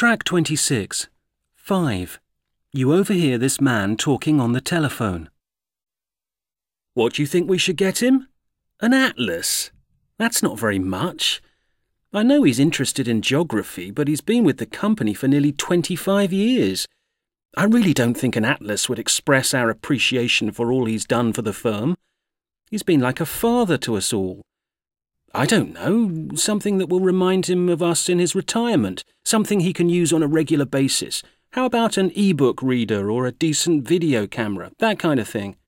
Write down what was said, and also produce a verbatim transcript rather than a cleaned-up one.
Track twenty-six. five. You overhear this man talking on the telephone. What do you think we should get him? An atlas. That's not very much. I know he's interested in geography, but he's been with the company for nearly twenty-five years. I really don't think an atlas would express our appreciation for all he's done for the firm. He's been like a father to us all. I don't know, something that will remind him of us in his retirement, something he can use on a regular basis. How about an e-book reader or a decent video camera, that kind of thing?